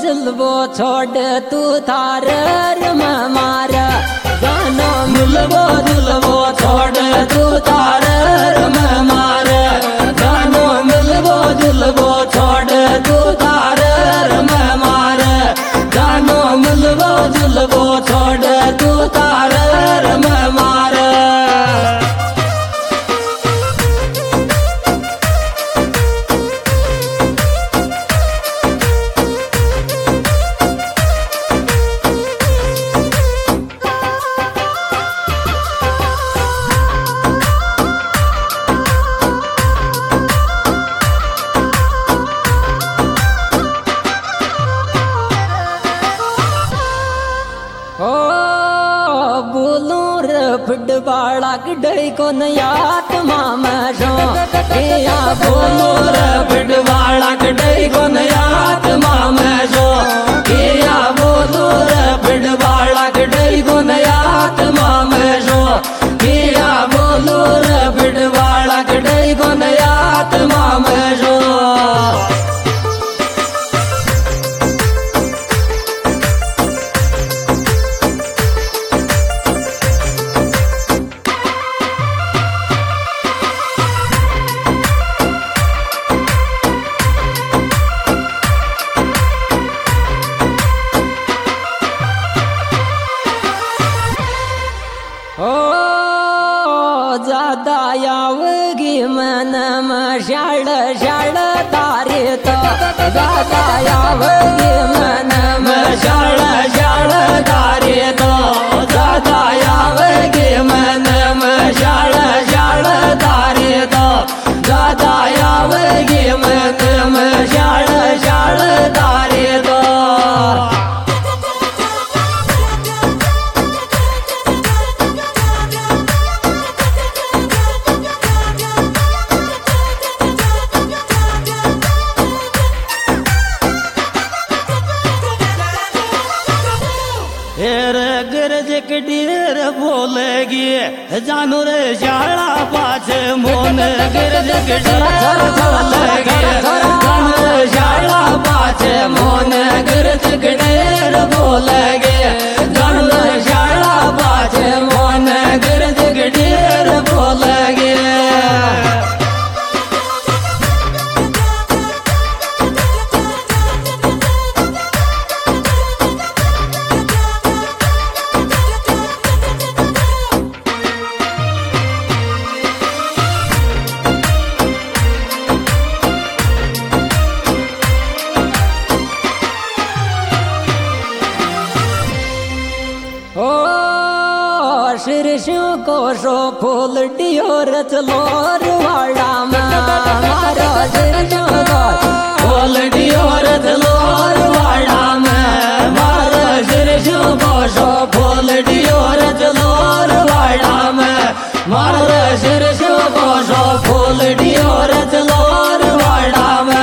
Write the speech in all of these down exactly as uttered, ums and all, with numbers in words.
जलबो छोड़ तू थार रम मार जानो मिलबो जुलबो छोड़ तू थार रम मार जानो मिलबो जुलबो छोड़ तू थार रम मार जानो मिलबो जुलबो छोड़ तू थार रम मार। फुटबाड़ा गडई को नयात मामा शो या बोलो रे फुटबाड़ा गडई को नयात मामा शो या बोलो रे फुटबाड़ा गडई को नयात मामा शो या बोलो रे फुटबाड़ा गडई को नयात मामा शो। ज्यादा यावगी मन शाळ शाळ तारे तो ज्यादा यावगी मन शाळ शाळ तारे तो ज्यादा यावगी मन शाळ शाळ तारे तो ज्यादा यावगी मन शाळ शाळ तारे तो। गरज कटीर बोलेगी जानू रे शाला पाछ मोन गरज कटीर बोलेगी जानू रे शाला पाछ मोन गरज कटीर बोलेगी जानू रे शाला पाछ मोन गरज कटीर बोलेगी। शीर्षों को शो फूल डियोर चलोर वाड़ा मारो शीर्षों को फूल डियोर चलोर वाड़ा में मारो शीर्षों को शो फूल डियोर चलोर वाड़ा में मारो शीर्षों को शो फूल डियोर चलोर वाड़ा में।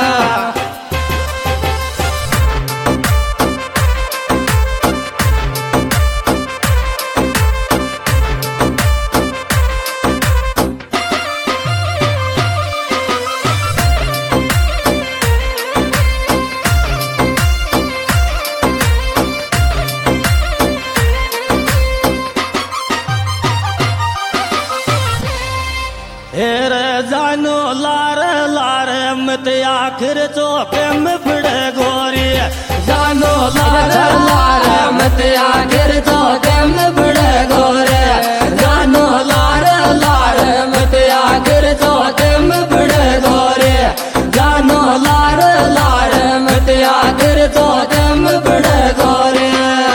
जानो लार लार मत आखिर चौके में फड़े गोरी जानो लार लार मत आखिर चौके में फड़े गोरे जानो लार लार मत आखिर चौके में फड़े गोरे जानो लार लार मत आखिर चौके में फड़े गोरे।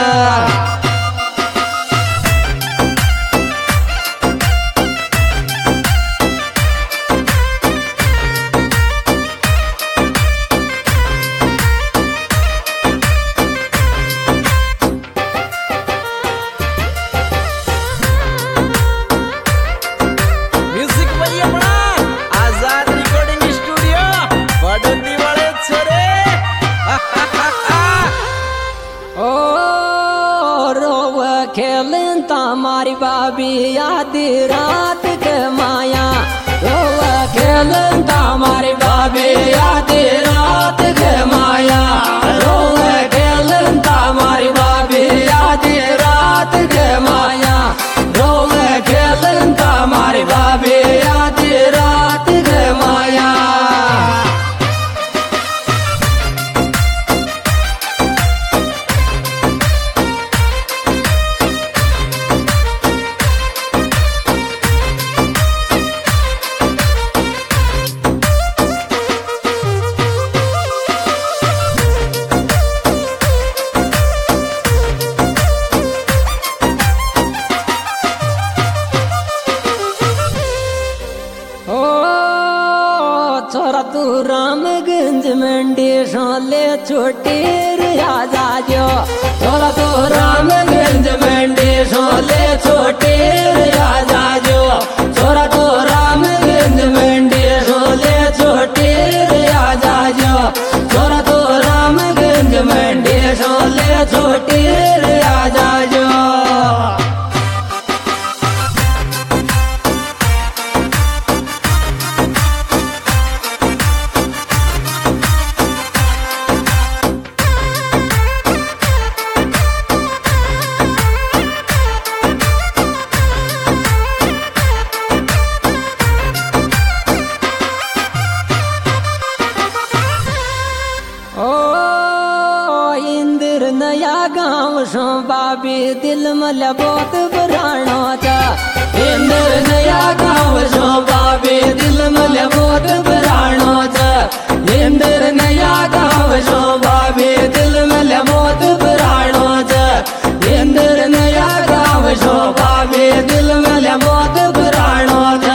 खेलन तामारी बाबी आधी रात के माया रोवा खेलन तामारी बाबी आधी रात के माया रोवा शोले छोटी रे आ जाजो। नया गाँव सो बाबी दिल मल बहुत पुराणो था। इंद्र नया गाँव सो बाबी दिल मल बहुत पुराणो था। इंद्र नया गाँव सो बाबी दिल मल बहुत पुराणो था। इंद्र नया गाँव सो बाबी दिल मल बहुत पुराणो था।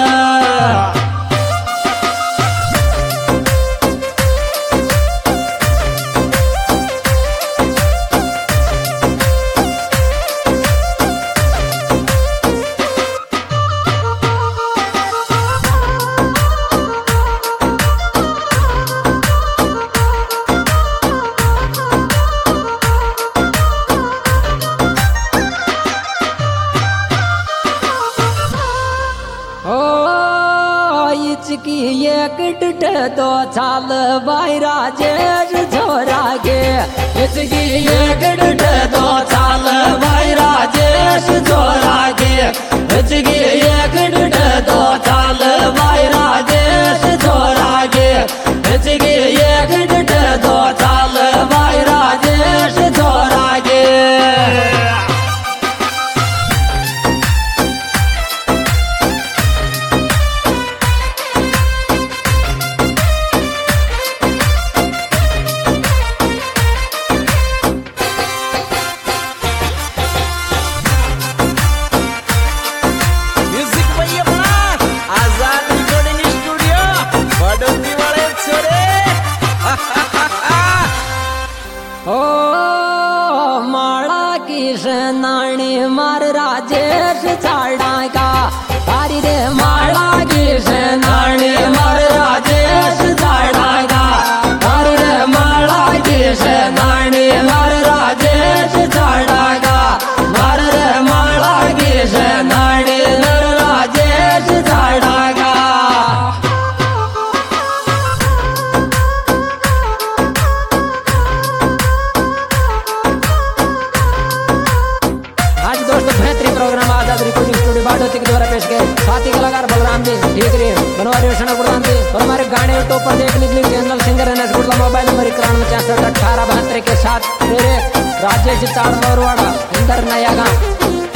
की एक टूट तो चाल भाई राजेश छोरा के। इसकी एक टूट तो चाल भाई राजेश छोरा के। इसकी एक टूट तो चाल भाई राजेश छोरा के। इसकी एक टूट तो चाल भाई राजेश छोरा के। नानी मार राजेश छाड़ा का तारी रे माला की से नानी मार राजेश छाड़ा का तारी रे माला की से नानी मार राजेश छाड़ा का मार रे माला की से नानी नर राजेश छाड़ा का। Programme Azad recording studio Badoti के द्वारा पेश किए। साथी कलाकार बलराम जी ठीकरी बनवारी रोशन गुरदान जी और हमारे गाने यूट्यूब पर देखने के लिए जनरल सिंगर एनएस गुरदा मोबाइल नंबर इक्यानवे छियासठ अठारह बहत्तर के साथ मेरे राजेश चाड़वाड़ा इंदर नया गाँव।